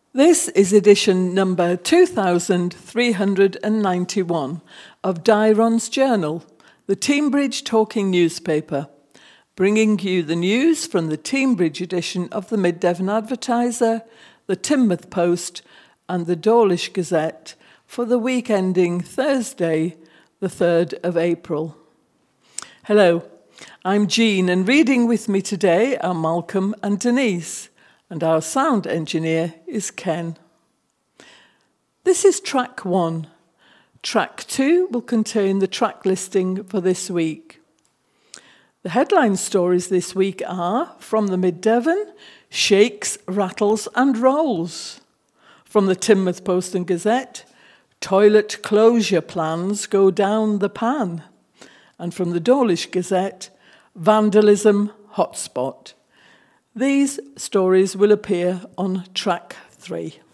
This is edition number 2391 of Dairon's Journal, the Teignbridge talking newspaper, bringing you the news from the Teignbridge edition of the Mid-Devon Advertiser, the Teignmouth Post and the Dawlish Gazette for the week ending Thursday, the 3rd of April. Hello, I'm Jean, and reading with me today are Malcolm and Denise, and our sound engineer is Ken. This is track 1. Track 2 will contain the track listing for this week. The headline stories this week are, from the Mid-Devon, Shakes, Rattles and Rolls. From the Teignmouth Post and Gazette, Toilet closure plans go down the pan. And from the Dawlish Gazette, Vandalism hotspot. These stories will appear on track 3.